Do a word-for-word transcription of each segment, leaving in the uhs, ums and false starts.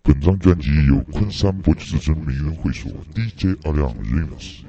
本张专辑由昆山博曲之声名人会所 D J 阿亮 Remix。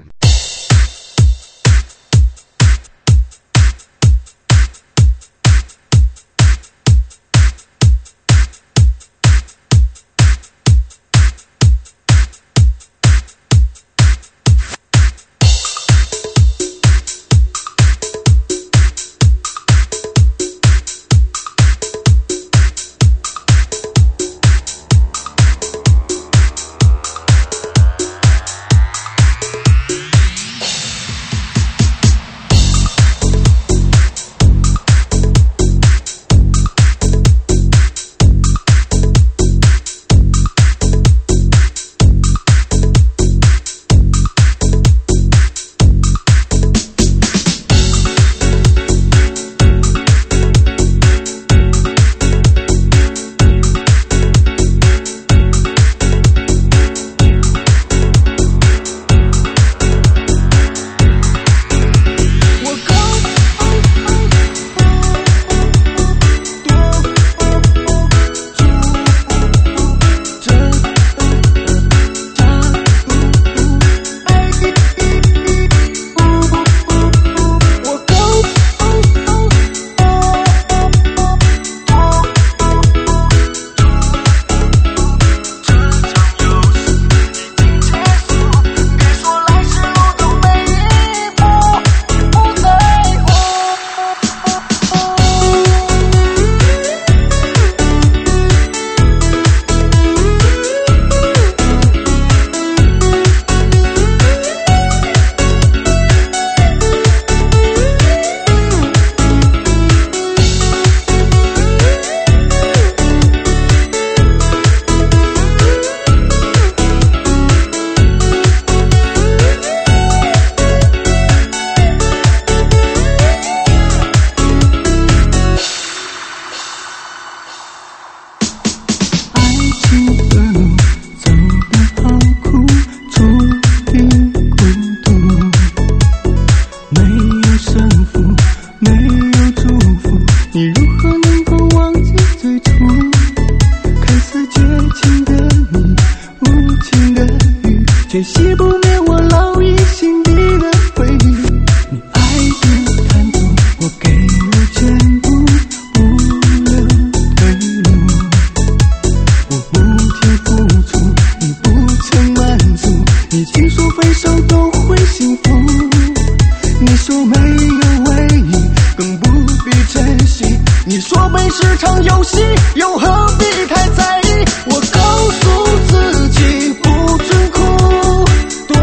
却熄不灭我烙印心底的回忆。你爱的贪图，我给了全部，无了退路。我不停付出，你不曾满足。你听说分手都会幸福，你说没有回忆，更不必珍惜。你说本是场游戏，又何必太在意？我告诉自己不准哭，多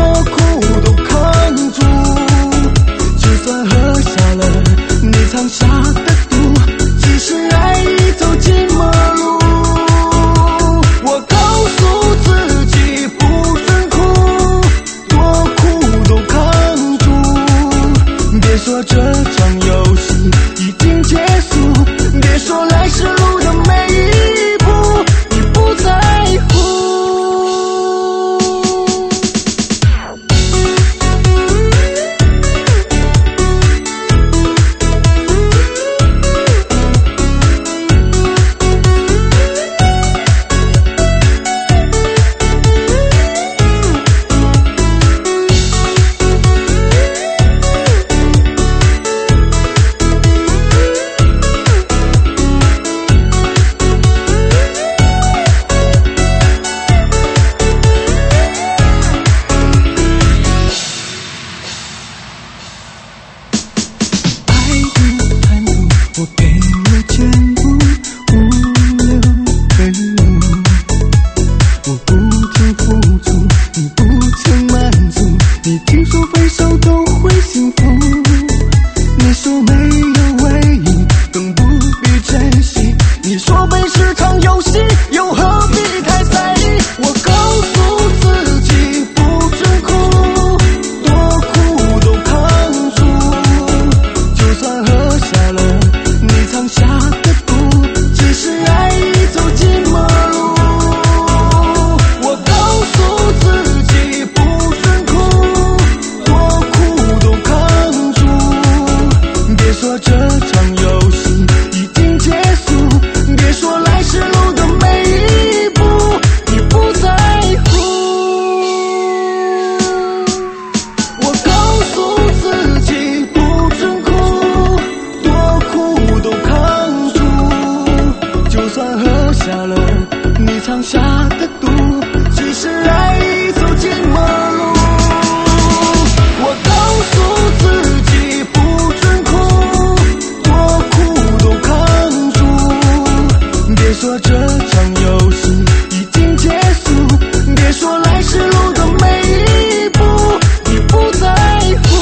场下的赌，其实爱已走进陌路。我告诉自己不准哭，多苦都扛住。别说这场游戏已经结束，别说来时路的每一步你不在乎。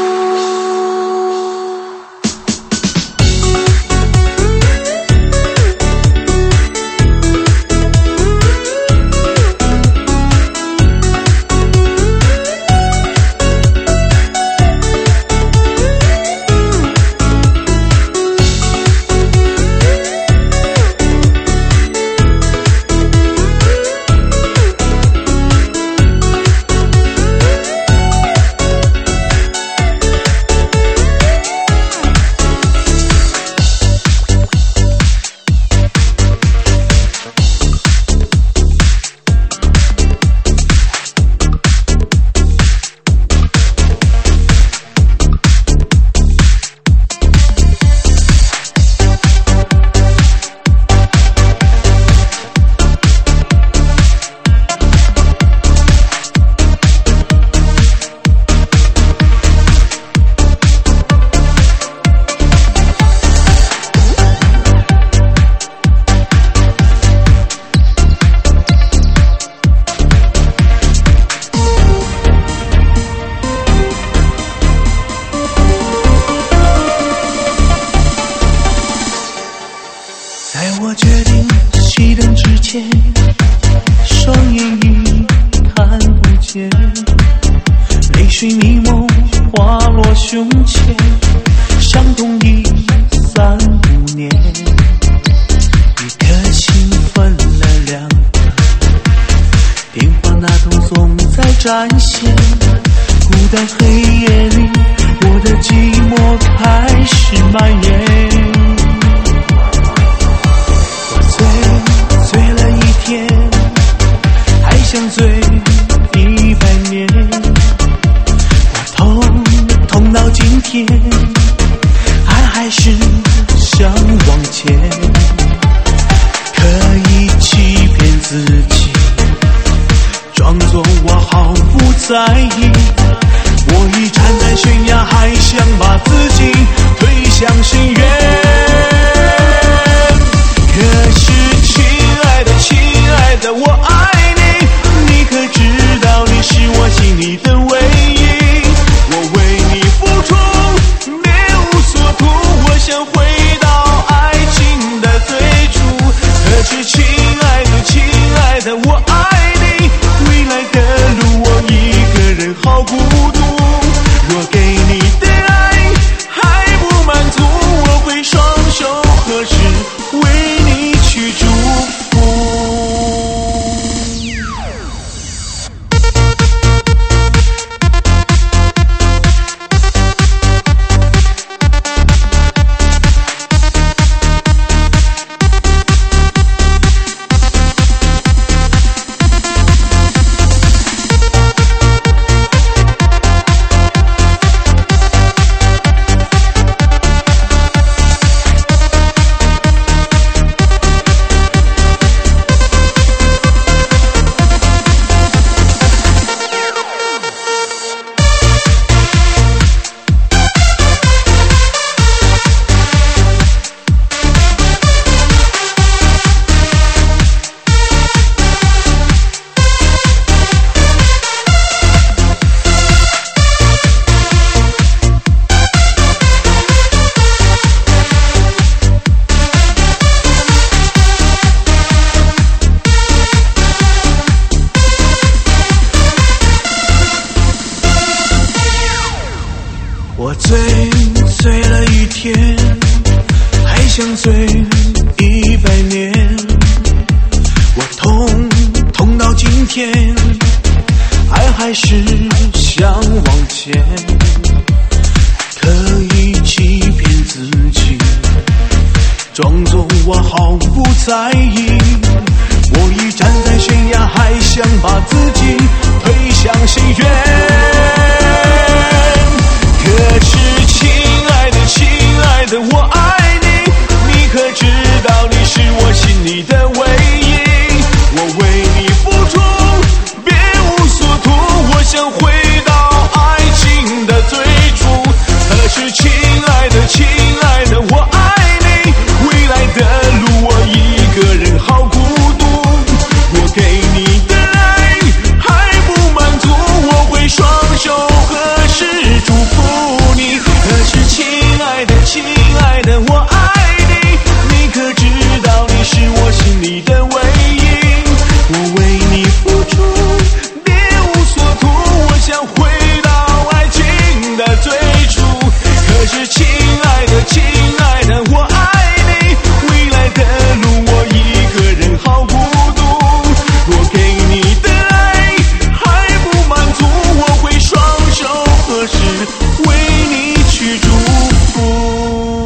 展现孤单黑夜里，我的寂寞开始蔓延。我醉醉了一天，还想醉一百年。我痛痛到今天，爱还是想往前，可以欺骗自己，装作我毫不在意。我已站在悬崖，还想把自己推向深渊。可是亲爱的亲爱的，我爱你，你可知道你是我心里的唯一。我为你付出别无所图，我想回到爱情的最初。可是亲爱的亲爱的，我爱你，未来的路我一个人好孤独。若给你的爱还不满足，我会双手合十为你去祝福。我醉醉了一天，还想醉一百年。我痛痛到今天，爱还是想往前，可以欺骗自己，装作我毫不在意。我已站在悬崖，还想把自己推向深渊。可是亲爱的亲爱的，我爱你，你可知道你是我心里的唯一。我想回到爱情的最初。可是亲爱的亲爱的我爱你，未来的路我一个人好孤独。我给你的爱还不满足，我会双手合十祝福你。可是亲爱的亲爱的我爱你，你可知道你是我心里的唯一。我为你付出别无所图，我想回到爱情的最初。可是亲爱的亲爱的我爱你，未来的路我一个人好孤独。我给你的爱还不满足，我会双手合十为你去祝福。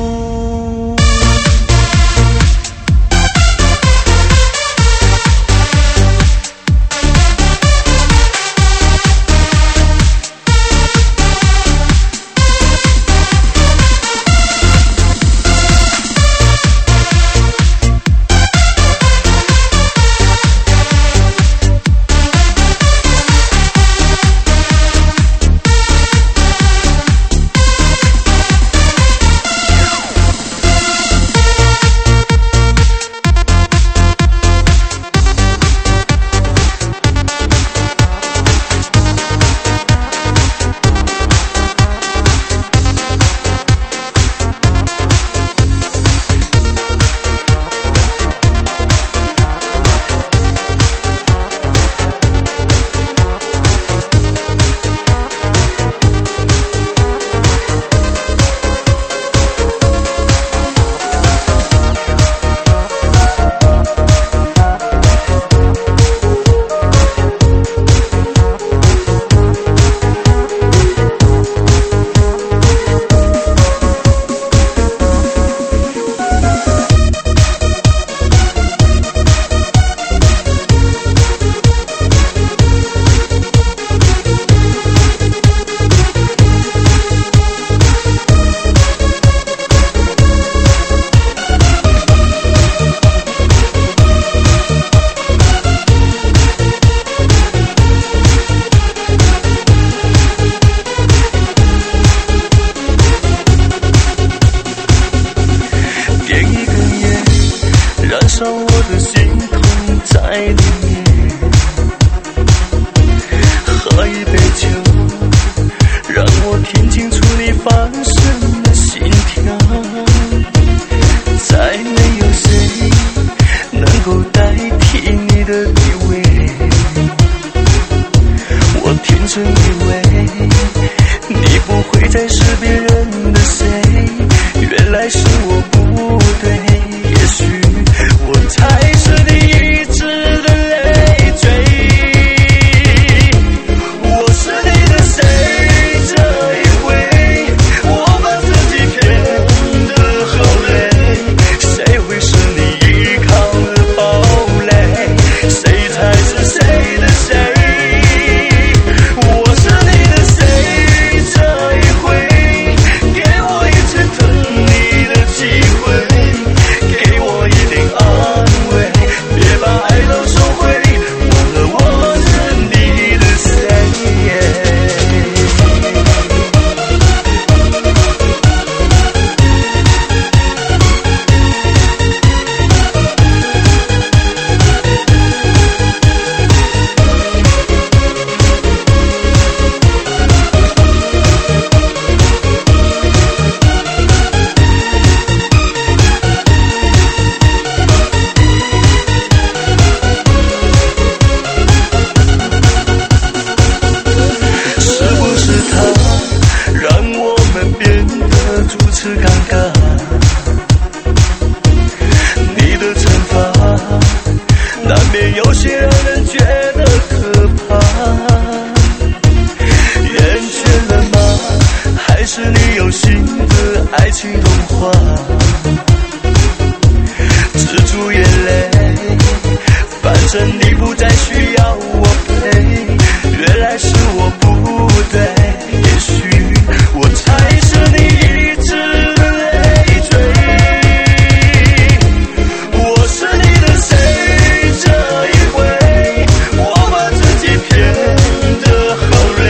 好人。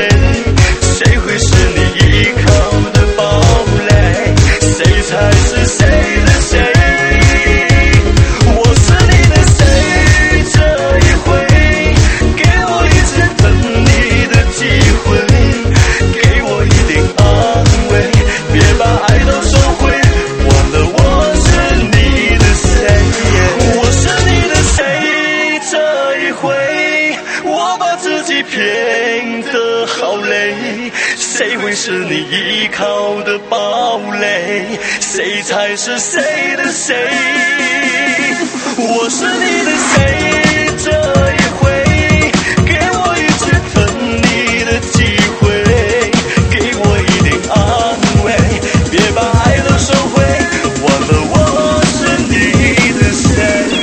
回，我把自己骗得好累，谁会是你依靠的堡垒？谁才是谁的谁？我是你的谁？这一回，给我一次疼你的机会，给我一点安慰，别把爱都收回，忘了我是你的谁。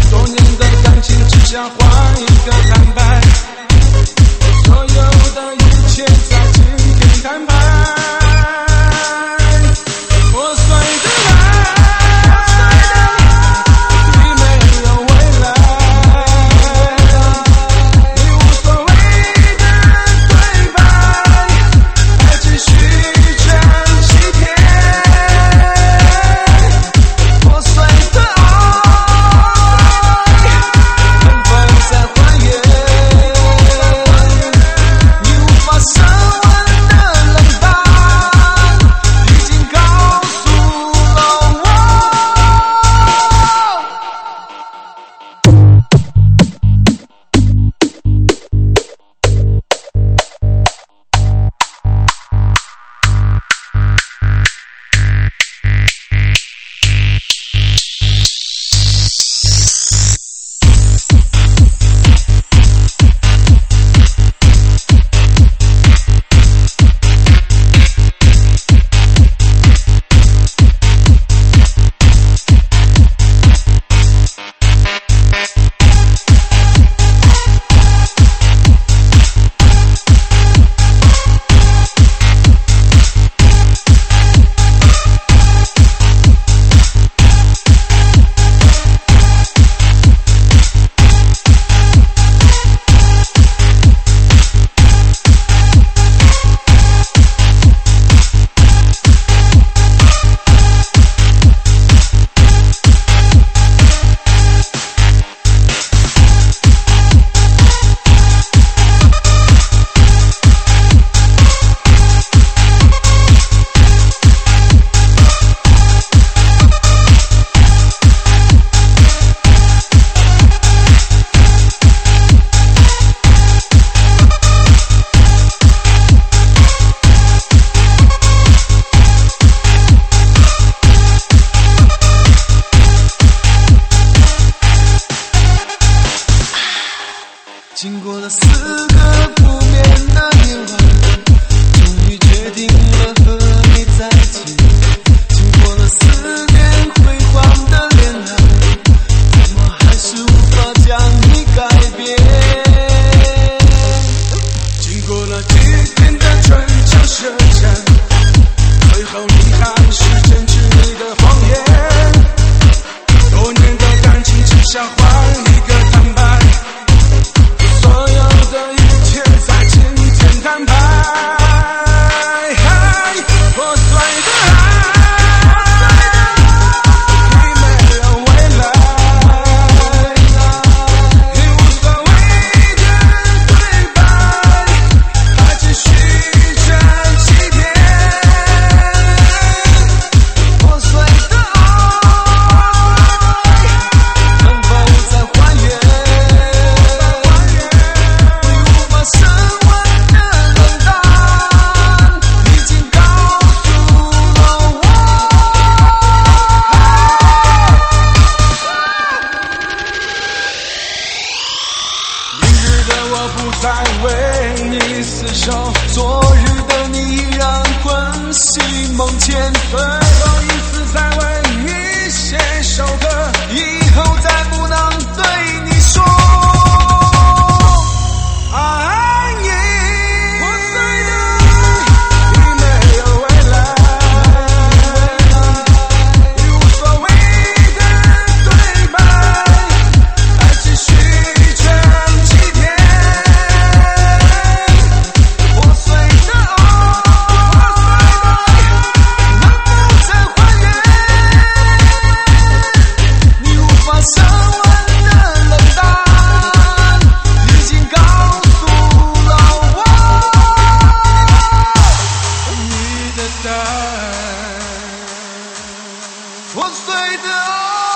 想换一个坦白，所有的个不眠的夜晚，终于决定了和你在一起。经过了四年辉煌的恋爱，我还是无法将你改变。经过了几天的唇枪舌战，最后你还是坚持你的谎言。多年的感情只想换一个坦白，所有的一切在今天坦白。破碎的爱，你没有未来，你无所谓的对白，还继续着几天。破碎的爱，能否再还原？你无法升温的冷淡，已经告诉了我。明日的我不再为你厮守，昨日的你依然魂系梦牵，最后一次再为你写首歌，以后再不能对你说爱你。破碎的爱，你没有未来，你无所谓的对白，还继续着几天。破碎的爱，能否再还原？你无法升温的冷淡，已经告诉了我你的答案。破碎的爱。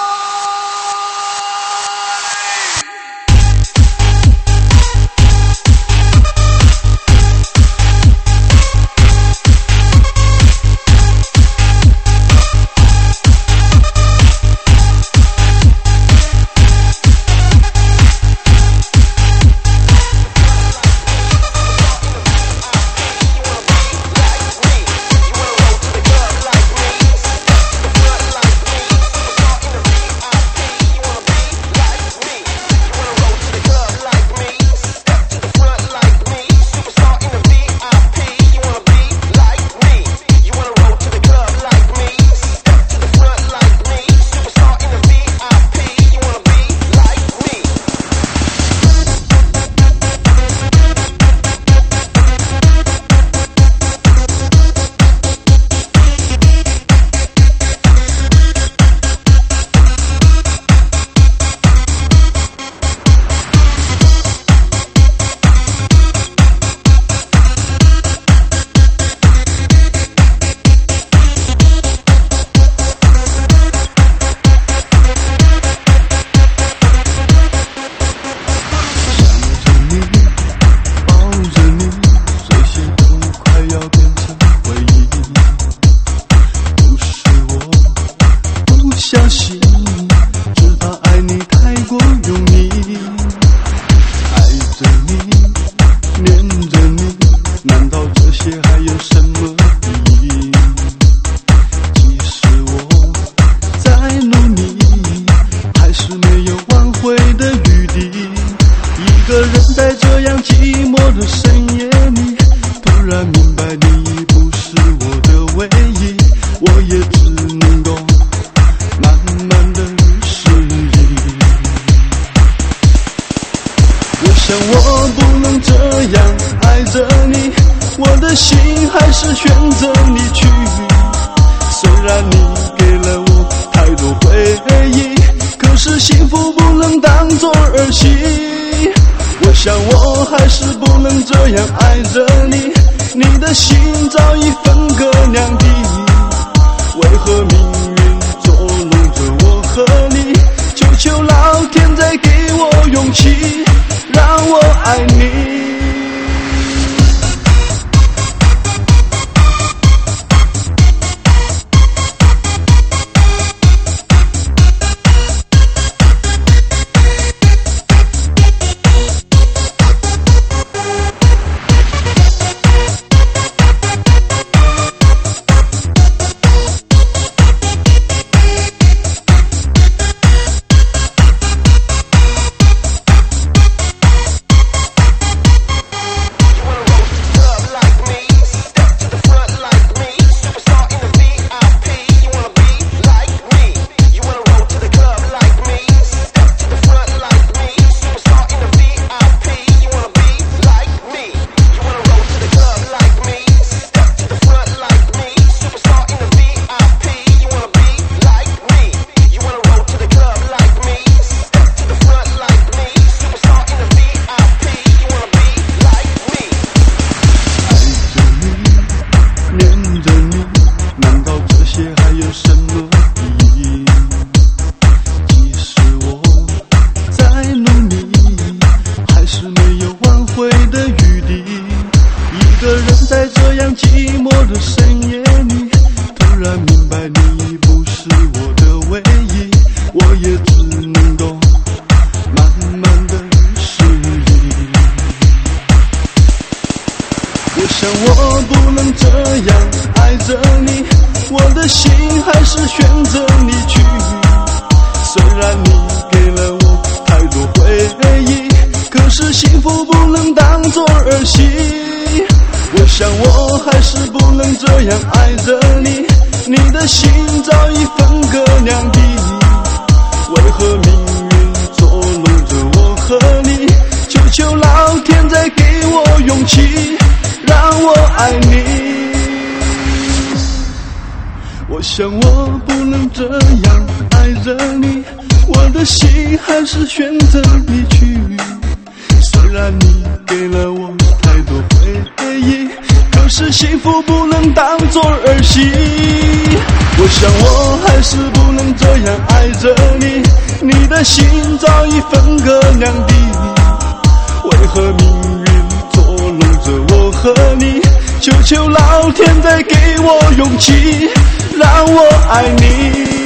相信，只怕爱你太过用力，爱着你，念着你，难道这些还有什么意义？即使我再努力，还是没有挽回的余地。一个人在这样寂寞的深夜里，突然明白你已不是我的唯一，我也只能够慢慢的适应。我想我不能这样爱着你，我的心还是选择离去。虽然你给了我太多回忆，可是幸福不能当作儿戏。我想我还是不能这样爱着你，你的心早已分隔两地，为何命运捉弄着我和你？求求老天再给我勇气，让我爱你。 深夜里，突然明白你不是我的唯一，我也只能够慢慢的适应。我想我不能这样爱着你，我的心还是选择离去。虽然你给了我太多回忆，可是幸福不能当作儿戏。我想我还是不能这样爱着你，你的心早已分隔两地。为何命运捉弄着我和你？求求老天再给我勇气，让我爱你。我想我不能这样爱着你，我的心还是选择离去。虽然你给了我太多回忆，可是幸福不能当作儿戏。我想我还是不能这样爱着你，你的心早已分隔两地。为何命运捉弄着我和你？求求老天再给我勇气，让我爱你。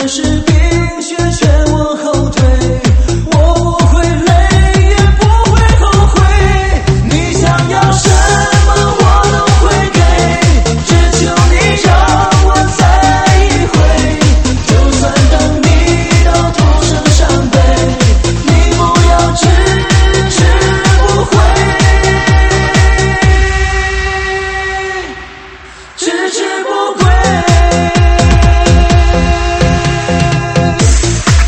算是冰雪劝我后退，我不会累也不会后悔，你想要什么我都会给，只求你让我再一回，就算等你到头生伤悲，你不要迟迟不回，迟迟不归。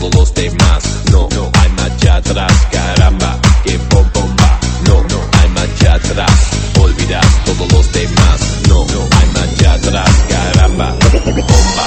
todos los demás. No, no hay marcha atrás, caramba, que bom bomba. No, no hay marcha atrás, olvidas todos los demás. No, no hay marcha atrás, caramba, bomba.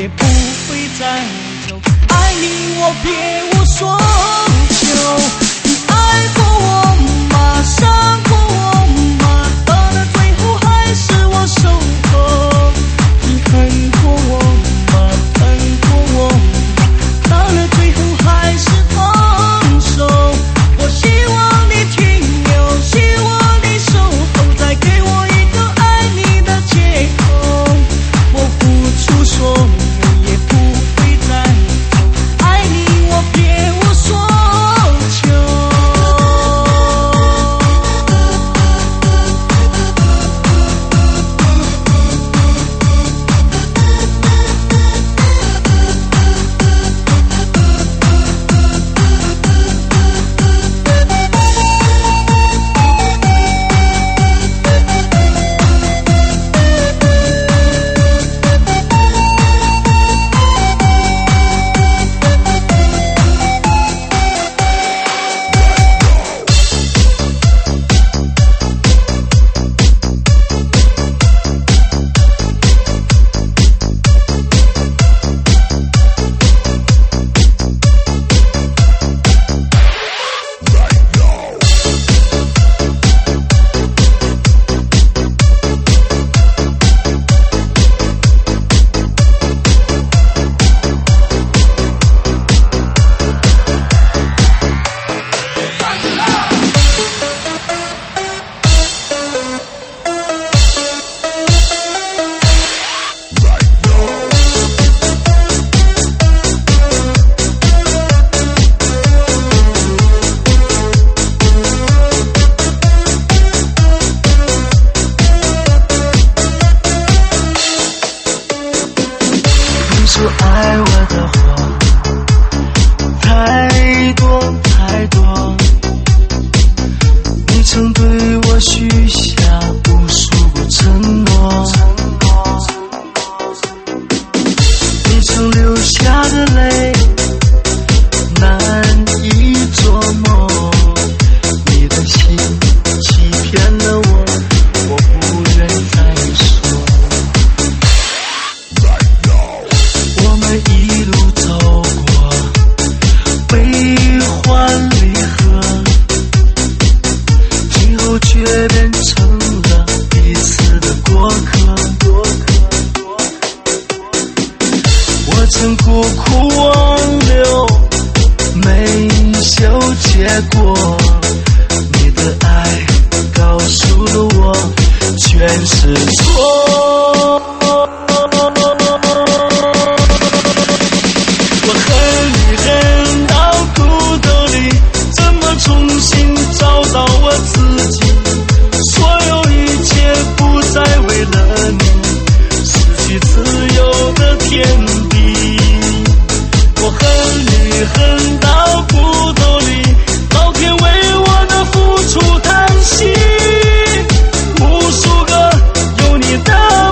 也不会再走。爱你我别无所求，你爱过我吗？伤过我吗？到了最后还是我受够。你恨过我吗？恨过我吗？到了最后还是放手。我希望你停留，希望你守候，再给我一个爱你的借口。我付出所有也不会再走，爱你我别无所求。 无数个有你的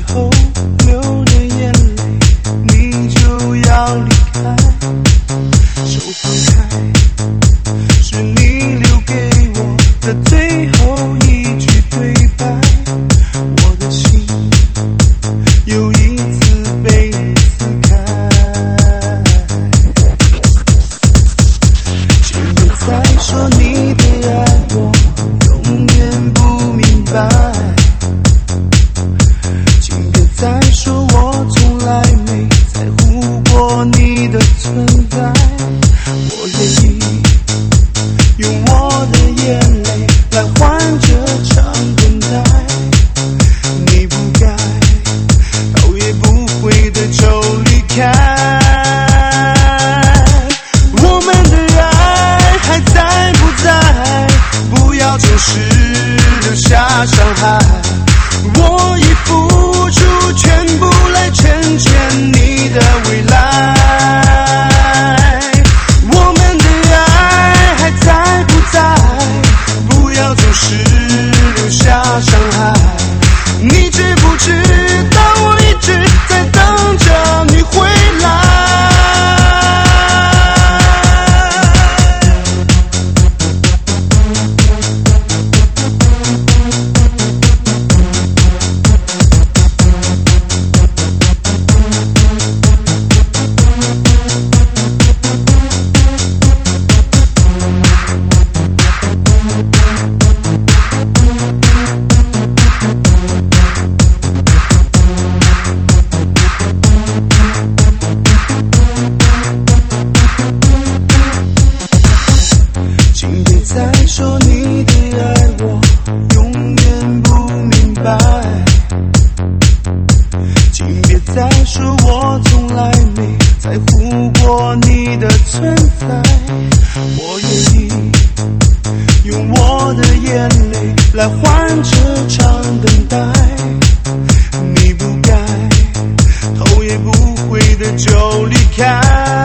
后流的眼泪，你就要离开。手放开，是你留给我的最后一句对白。我的心又一次被你撕开。请别再说你的爱我永远不明白，请别再说我从来没在乎过你的存在。我愿意用我的眼泪来换这场等待，你不该头也不回的就离开。我们的爱还在不在？不要总是留下伤害。我已付出全部来成全你的未来。我们的爱还在不在？不要总是留下伤害。你知不知道我一直在等着你回来。请别再说你的爱我永远不明白，请别再说我从来没在乎过你的存在。我愿意用我的眼泪来换这场等待，你不该头也不回的就离开。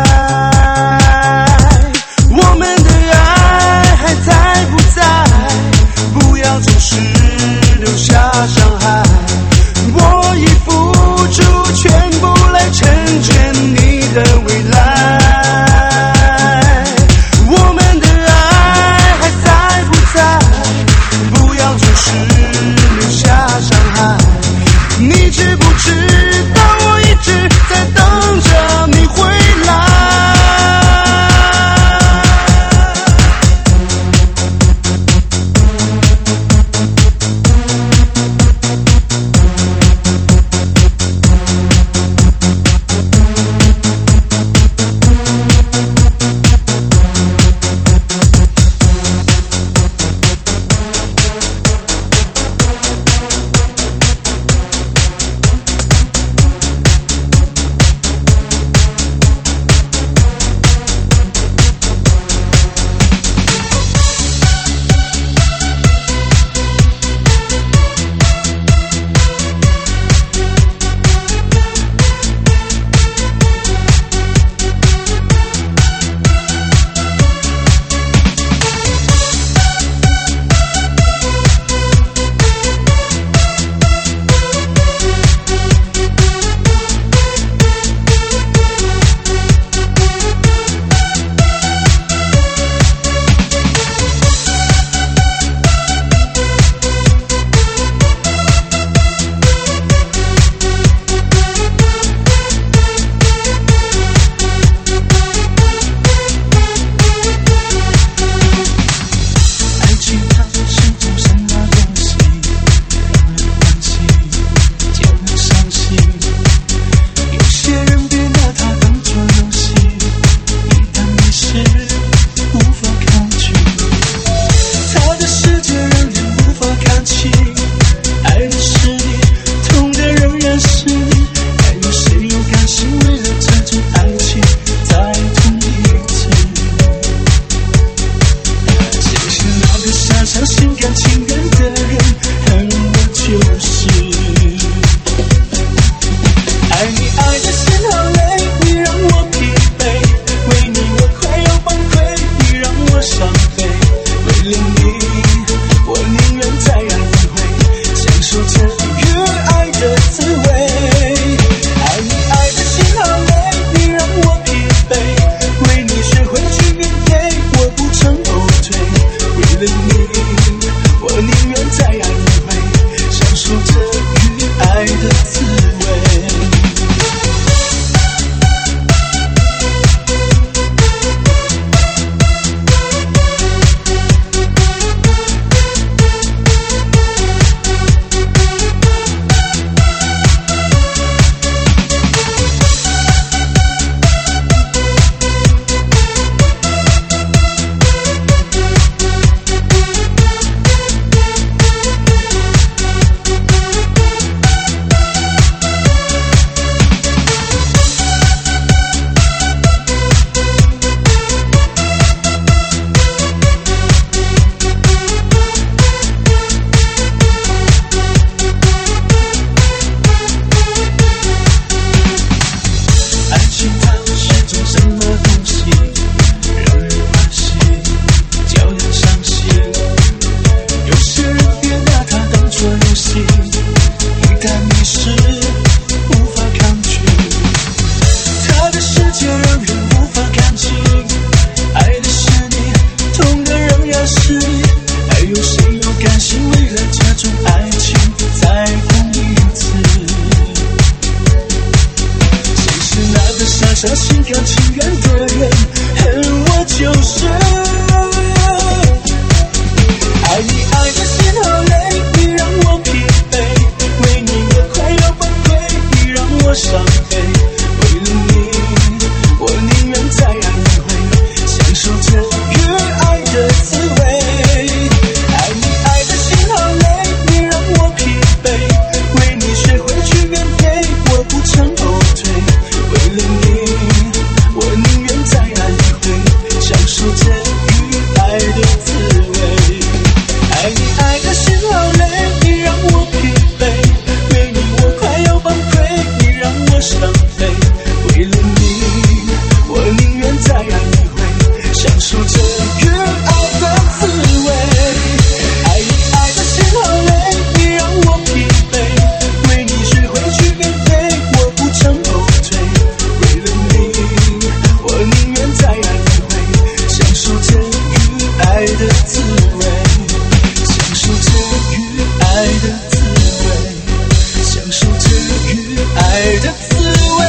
我们的爱还在不在？不要总是留下伤害。我已付出全部来成全你的未来。我们的爱还在不在？不要总是留下伤害。 样情愿的人，恨我就是。爱你爱的心好累，你让我疲惫，为你我快要崩溃，你让我伤悲。为了你，我宁愿再爱一回，享受这与爱的滋味。爱你爱的心好累，你让我疲惫，为你学会去面对，我不曾后退。为了你，我宁愿再爱一回，享受这与爱的滋味。爱你爱的心好累，你让我疲惫，为你我快要崩溃，你让我伤悲。为了你，我宁愿再爱一回，享受这与爱的滋味。爱你爱的心好累，你让我疲惫，为你学会去面对，我不曾后退。为了你，我宁愿再爱一回，享受这与爱的滋味。享受这与爱的滋味，享受这与爱的滋味。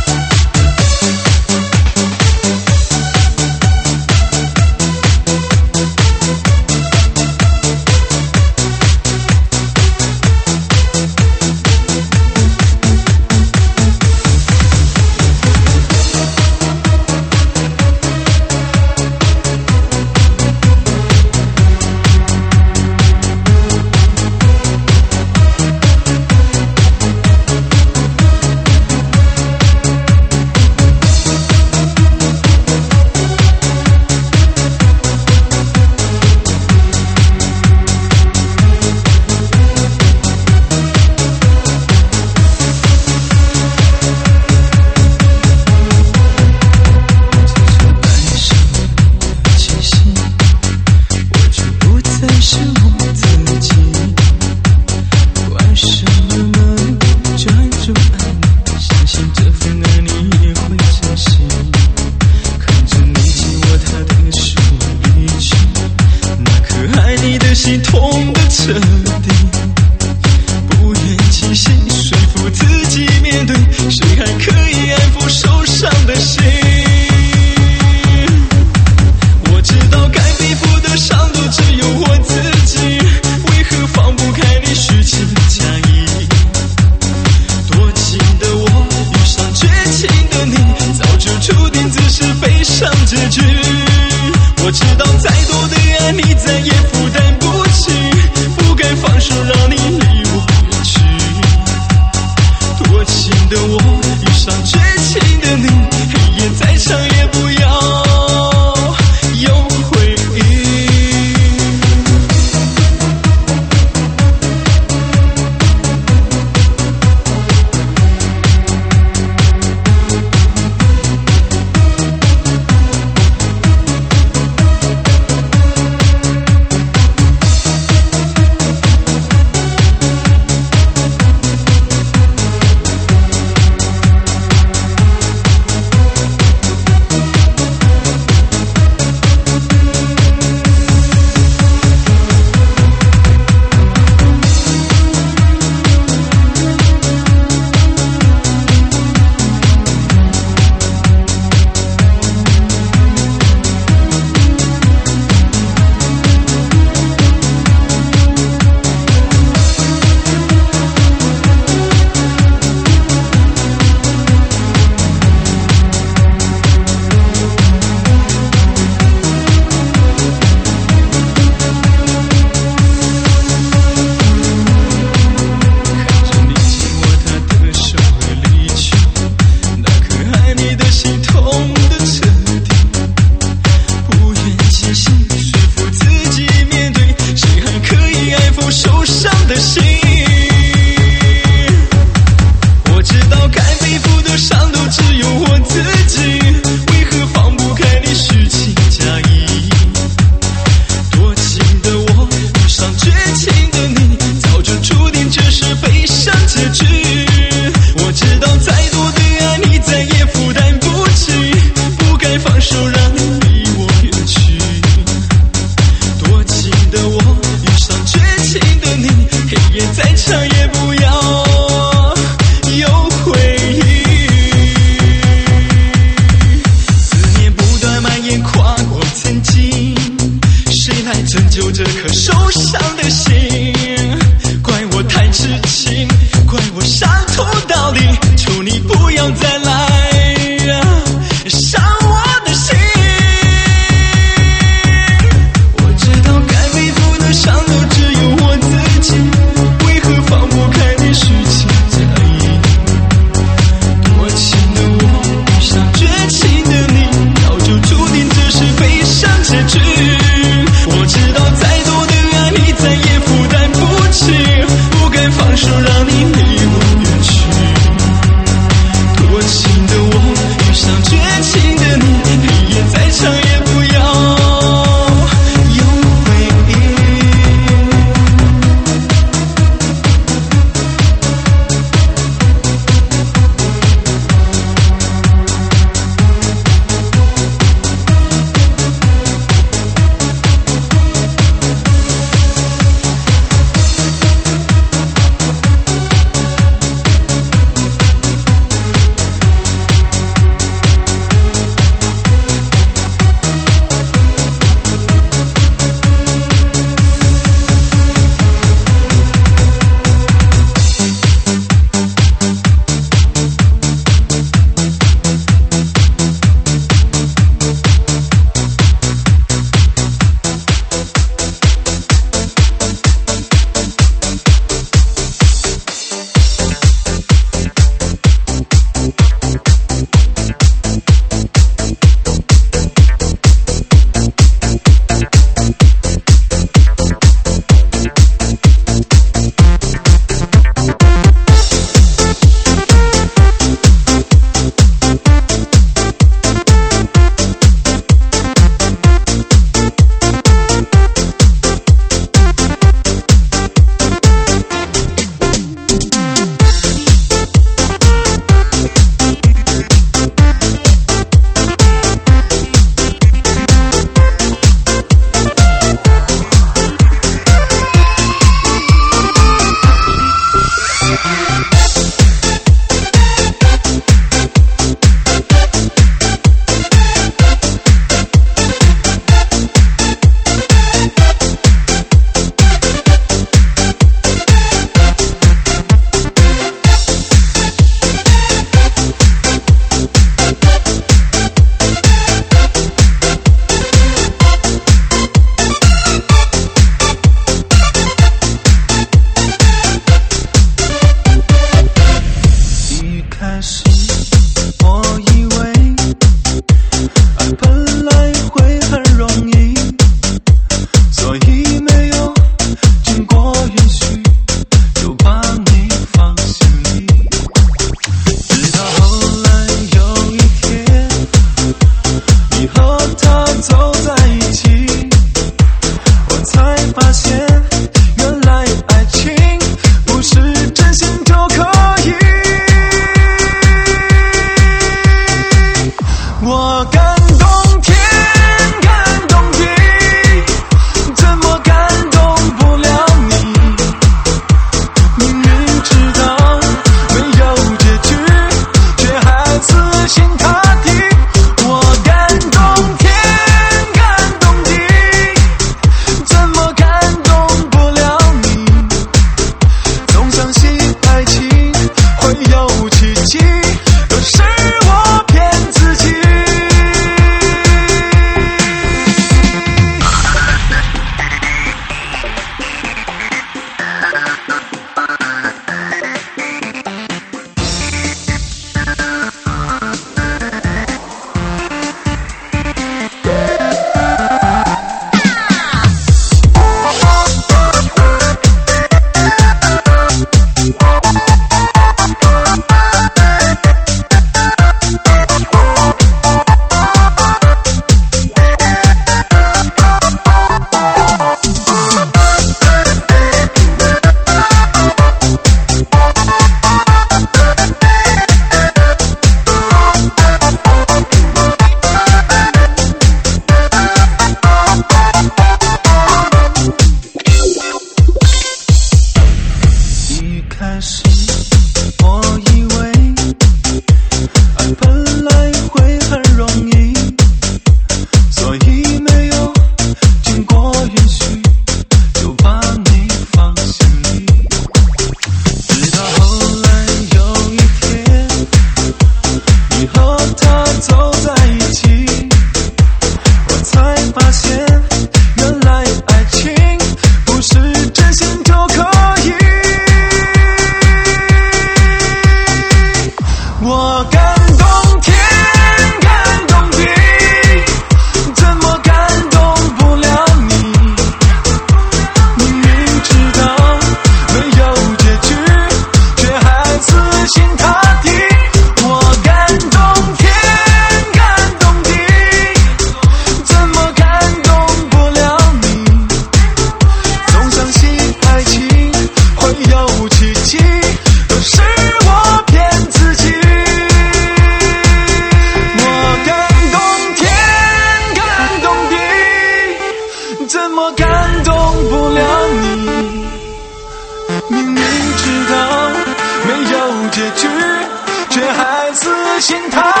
明明知道没有结局，却还死心塌